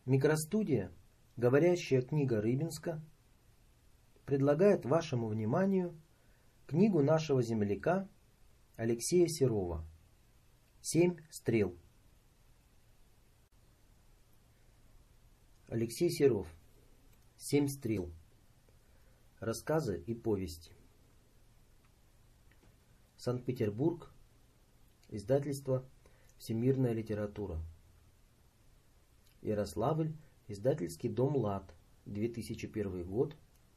Микростудия «Говорящая книга Рыбинска» предлагает вашему вниманию книгу нашего земляка Алексея Серова «Семь стрел». Алексей Серов. «Семь стрел». Рассказы и повести. Санкт-Петербург. Издательство «Всемирная литература». Ярославль. Издательский дом «ЛАД». 2001 год.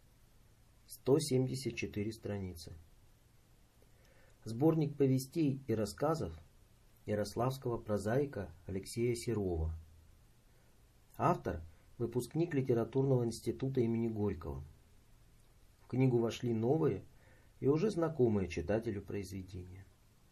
174 страницы. Сборник повестей и рассказов ярославского прозаика Алексея Серова. Автор – выпускник литературного института имени Горького. В книгу вошли новые и уже знакомые читателю произведения.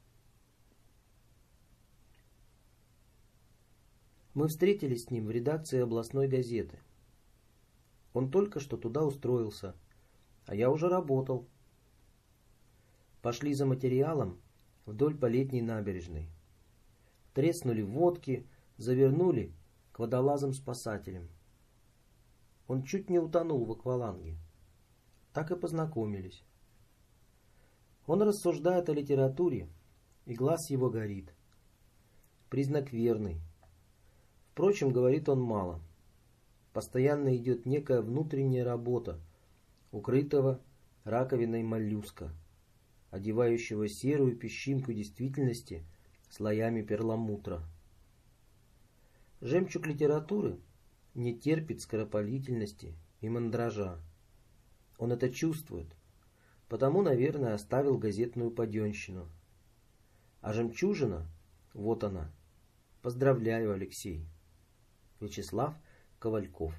Мы встретились с ним в редакции областной газеты. Он только что туда устроился, а я уже работал. Пошли за материалом вдоль по летней набережной. Треснули водки, завернули к водолазам-спасателям. Он чуть не утонул в акваланге. Так и познакомились. Он рассуждает о литературе, и глаз его горит. Признак верный. Впрочем, говорит он мало. Постоянно идет некая внутренняя работа, укрытого раковиной моллюска, одевающего серую песчинку действительности слоями перламутра. Жемчуг литературы не терпит скоропалительности и мандража. Он это чувствует, потому, наверное, оставил газетную паденщину. А жемчужина, вот она. Поздравляю, Алексей. Вячеслав Ковальков.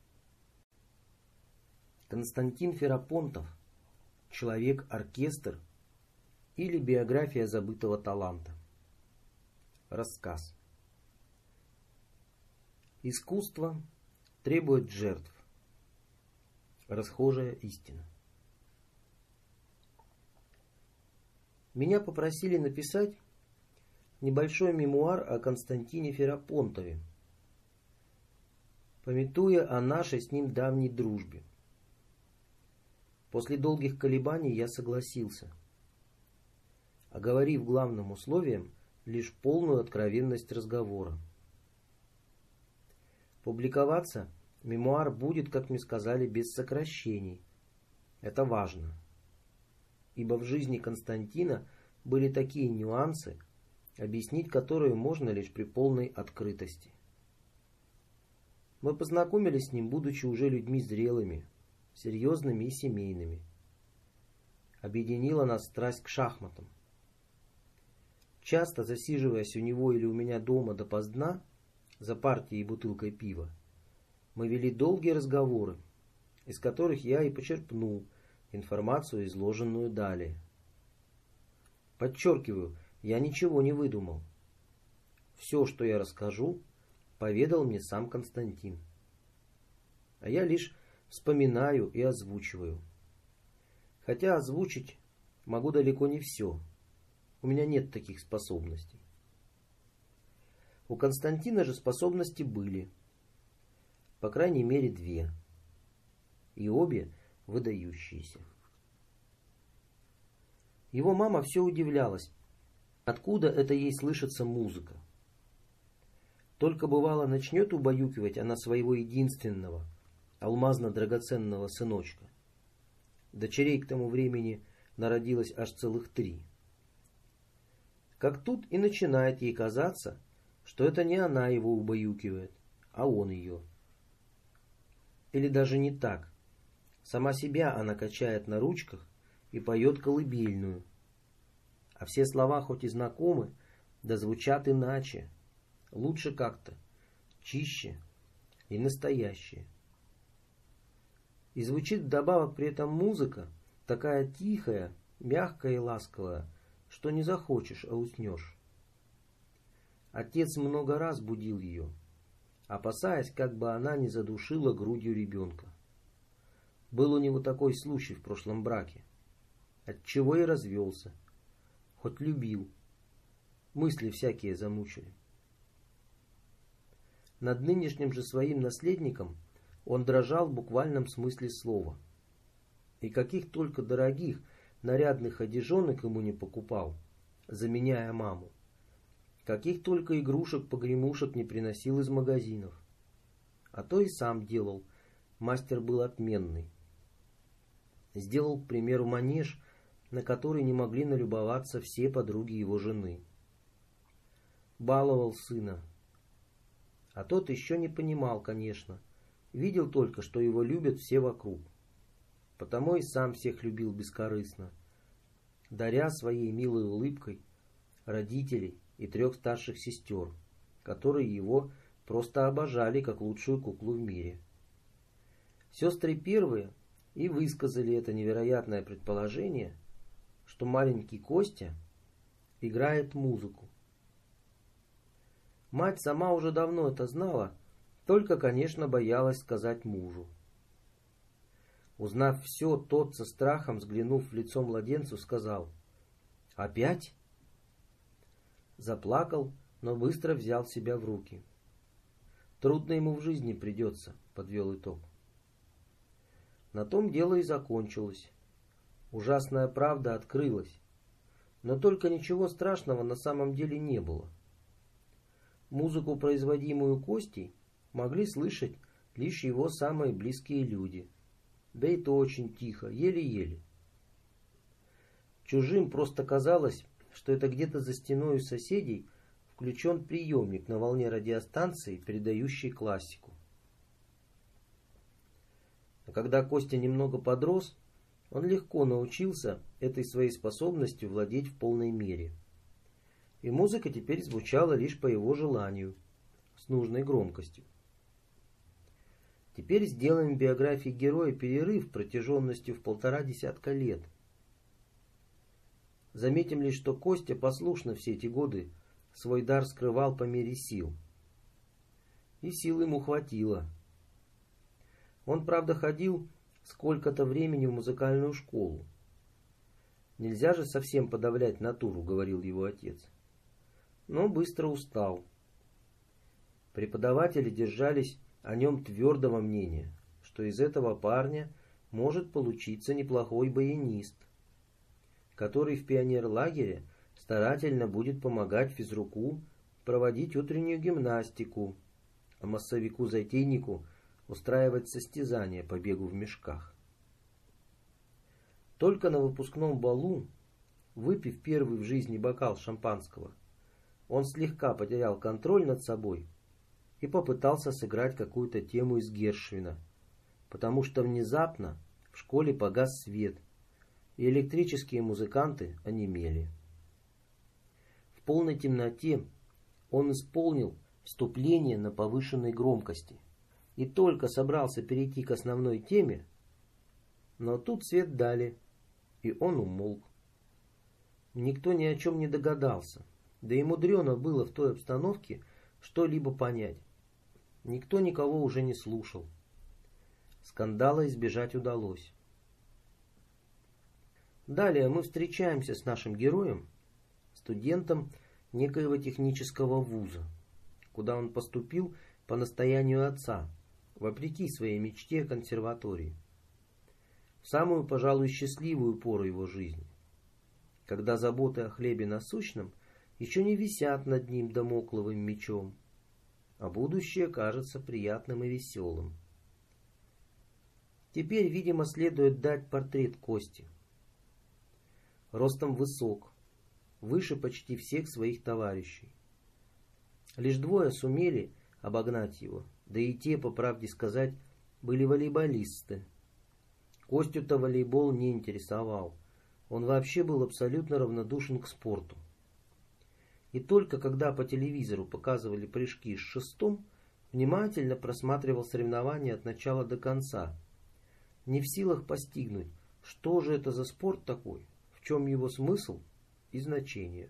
Константин Ферапонтов. Человек-оркестр или биография забытого таланта. Рассказ. Искусство требует жертв. Расхожая истина. Меня попросили написать небольшой мемуар о Константине Ферапонтове, памятуя о нашей с ним давней дружбе. После долгих колебаний я согласился, оговорив главным условием лишь полную откровенность разговора. Публиковаться мемуар будет, как мне сказали, без сокращений. Это важно, ибо в жизни Константина были такие нюансы, объяснить которые можно лишь при полной открытости. Мы познакомились с ним, будучи уже людьми зрелыми, серьезными и семейными. Объединила нас страсть к шахматам. Часто засиживаясь у него или у меня дома допоздна, за партией и бутылкой пива, мы вели долгие разговоры, из которых я и почерпнул информацию, изложенную далее. Подчеркиваю, я ничего не выдумал. Все, что я расскажу, поведал мне сам Константин. А я лишь вспоминаю и озвучиваю. Хотя озвучить могу далеко не все. У меня нет таких способностей. У Константина же способности были. По крайней мере, две. И обе выдающиеся. Его мама все удивлялась, откуда это ей слышится музыка. Только бывало начнет убаюкивать она своего единственного, алмазно-драгоценного сыночка. Дочерей к тому времени народилось аж целых 3. Как тут и начинает ей казаться, что это не она его убаюкивает, а он ее. Или даже не так. Сама себя она качает на ручках и поет колыбельную. А все слова хоть и знакомы, да звучат иначе. Лучше как-то, чище и настоящее. И звучит вдобавок при этом музыка, такая тихая, мягкая и ласковая, что не захочешь, а уснешь. Отец много раз будил ее, опасаясь, как бы она не задушила грудью ребенка. Был у него такой случай в прошлом браке, отчего и развелся, хоть любил. Мысли всякие замучили. Над нынешним же своим наследником он дрожал в буквальном смысле слова. И каких только дорогих, нарядных одежонок ему не покупал, заменяя маму. Каких только игрушек-погремушек не приносил из магазинов. А то и сам делал. Мастер был отменный. Сделал, к примеру, манеж, на который не могли налюбоваться все подруги его жены. Баловал сына. А тот еще не понимал, конечно. Видел только, что его любят все вокруг. Потому и сам всех любил бескорыстно, даря своей милой улыбкой родителей и 3 старших сестер, которые его просто обожали как лучшую куклу в мире. Сестры первые и высказали это невероятное предположение, что маленький Костя играет музыку. Мать сама уже давно это знала, только, конечно, боялась сказать мужу. Узнав все, тот со страхом, взглянув в лицо младенцу, сказал: «Опять?» Заплакал, но быстро взял себя в руки. «Трудно ему в жизни придется», — подвел итог. На том дело и закончилось. Ужасная правда открылась. Но только ничего страшного на самом деле не было. Музыку, производимую Костей, могли слышать лишь его самые близкие люди. Да и то очень тихо, еле-еле. Чужим просто казалось, что это где-то за стеной у соседей включен приемник на волне радиостанции, передающей классику. А когда Костя немного подрос, он легко научился этой своей способностью владеть в полной мере. И музыка теперь звучала лишь по его желанию, с нужной громкостью. Теперь сделаем в биографии героя перерыв протяженностью в 1,5 десятка лет. Заметим лишь, что Костя послушно все эти годы свой дар скрывал по мере сил. И сил ему хватило. Он, правда, ходил сколько-то времени в музыкальную школу. «Нельзя же совсем подавлять натуру», — говорил его отец. Но быстро устал. Преподаватели держались о нем твердого мнения, что из этого парня может получиться неплохой баянист, который в пионерлагере старательно будет помогать физруку проводить утреннюю гимнастику, а массовику-затейнику устраивать состязания по бегу в мешках. Только на выпускном балу, выпив первый в жизни бокал шампанского, он слегка потерял контроль над собой и попытался сыграть какую-то тему из Гершвина, потому что внезапно в школе погас свет, и электрические музыканты онемели. В полной темноте он исполнил вступление на повышенной громкости и только собрался перейти к основной теме, но тут свет дали, и он умолк. Никто ни о чем не догадался, да и мудрено было в той обстановке что-либо понять. Никто никого уже не слушал. Скандала избежать удалось. Далее мы встречаемся с нашим героем, студентом некоего технического вуза, куда он поступил по настоянию отца, вопреки своей мечте консерватории. В самую, пожалуй, счастливую пору его жизни, когда заботы о хлебе насущном еще не висят над ним дамокловым мечом, а будущее кажется приятным и веселым. Теперь, видимо, следует дать портрет Кости. Ростом высок, выше почти всех своих товарищей. Лишь 2 сумели обогнать его, да и те, по правде сказать, были волейболисты. Костю-то волейбол не интересовал, он вообще был абсолютно равнодушен к спорту. И только когда по телевизору показывали прыжки с шестом, внимательно просматривал соревнования от начала до конца, не в силах постигнуть, что же это за спорт такой, в чем его смысл и значение.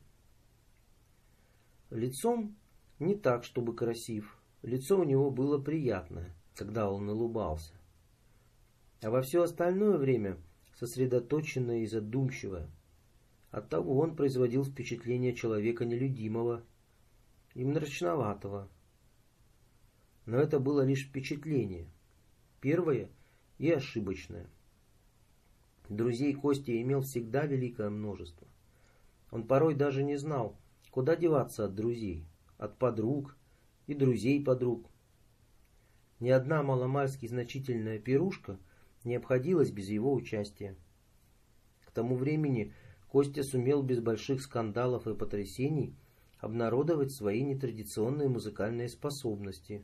Лицом не так, чтобы красив, лицо у него было приятное, когда он улыбался, а во все остальное время сосредоточенное и задумчивое. Оттого он производил впечатление человека нелюдимого и мрачноватого. Но это было лишь впечатление. Первое и ошибочное. Друзей Костя имел всегда великое множество. Он порой даже не знал, куда деваться от друзей, от подруг и друзей подруг. Ни одна маломальски значительная пирушка не обходилась без его участия. К тому времени Костя сумел без больших скандалов и потрясений обнародовать свои нетрадиционные музыкальные способности.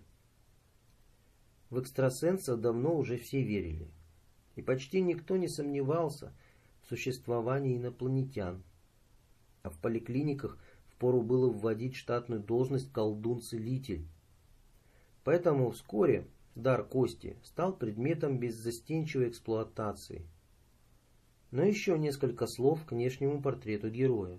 В экстрасенса давно уже все верили, и почти никто не сомневался в существовании инопланетян. А в поликлиниках впору было вводить штатную должность колдун-целитель. Поэтому вскоре дар Кости стал предметом беззастенчивой эксплуатации. Но еще несколько слов к внешнему портрету героя.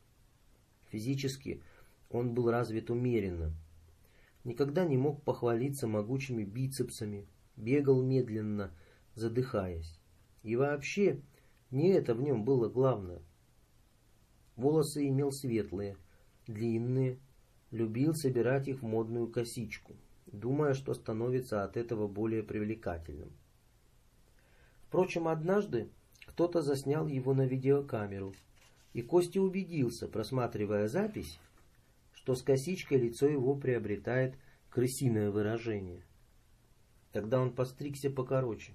Физически он был развит умеренно. Никогда не мог похвалиться могучими бицепсами, бегал медленно, задыхаясь. И вообще, не это в нем было главное. Волосы имел светлые, длинные, любил собирать их в модную косичку, думая, что становится от этого более привлекательным. Впрочем, однажды кто-то заснял его на видеокамеру, и Костя убедился, просматривая запись, что с косичкой лицо его приобретает крысиное выражение. Тогда он постригся покороче.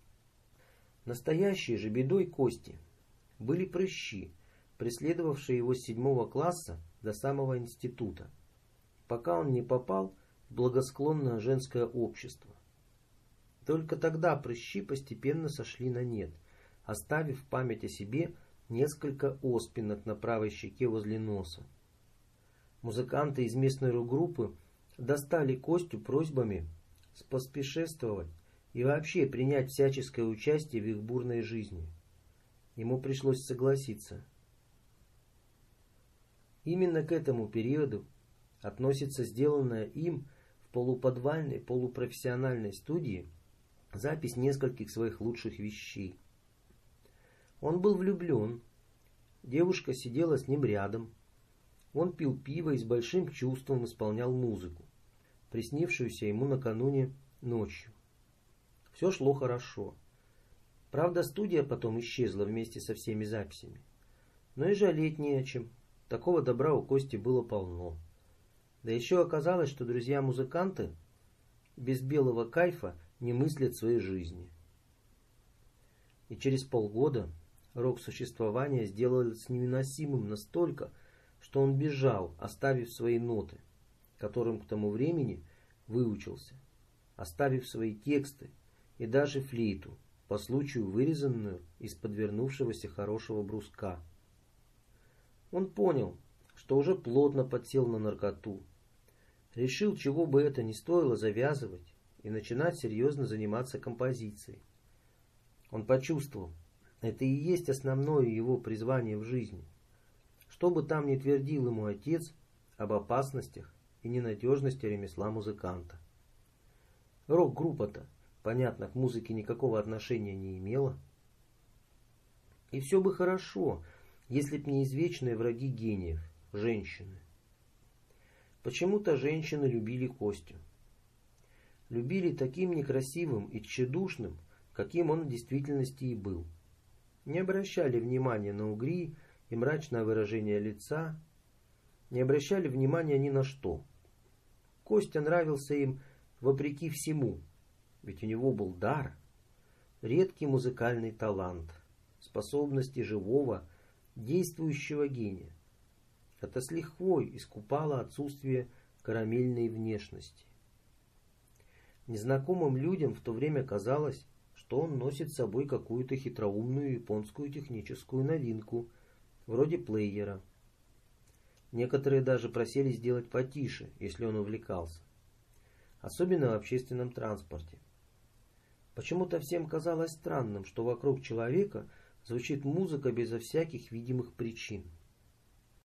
Настоящей же бедой Кости были прыщи, преследовавшие его с 7 класса до самого института, пока он не попал в благосклонное женское общество. Только тогда прыщи постепенно сошли на нет, оставив в память о себе несколько оспинок на правой щеке возле носа. Музыканты из местной рок-группы достали Костю просьбами поспешествовать и вообще принять всяческое участие в их бурной жизни. Ему пришлось согласиться. Именно к этому периоду относится сделанная им в полуподвальной, полупрофессиональной студии запись нескольких своих лучших вещей. Он был влюблен, девушка сидела с ним рядом, он пил пиво и с большим чувством исполнял музыку, приснившуюся ему накануне ночью. Все шло хорошо. Правда, студия потом исчезла вместе со всеми записями. Но и жалеть не о чем. Такого добра у Кости было полно. Да еще оказалось, что друзья-музыканты без белого кайфа не мыслят своей жизни. И через полгода рок-существование сделалось невыносимым настолько, что он бежал, оставив свои ноты, которым к тому времени выучился, оставив свои тексты и даже флейту, по случаю вырезанную из подвернувшегося хорошего бруска. Он понял, что уже плотно подсел на наркоту, решил, чего бы это ни стоило, завязывать и начинать серьезно заниматься композицией. Он почувствовал, это и есть основное его призвание в жизни. Что бы там ни твердил ему отец об опасностях и ненадежности ремесла музыканта. Рок-группа-то, понятно, к музыке никакого отношения не имела. И все бы хорошо, если б не извечные враги гениев, женщины. Почему-то женщины любили Костю. Любили таким некрасивым и тщедушным, каким он в действительности и был. Не обращали внимания на угри и мрачное выражение лица, не обращали внимания ни на что. Костя нравился им вопреки всему, ведь у него был дар, редкий музыкальный талант, способности живого, действующего гения. Это с лихвой искупало отсутствие карамельной внешности. Незнакомым людям в то время казалось, что он носит с собой какую-то хитроумную японскую техническую новинку, вроде плеера. Некоторые даже просили сделать потише, если он увлекался. Особенно в общественном транспорте. Почему-то всем казалось странным, что вокруг человека звучит музыка безо всяких видимых причин.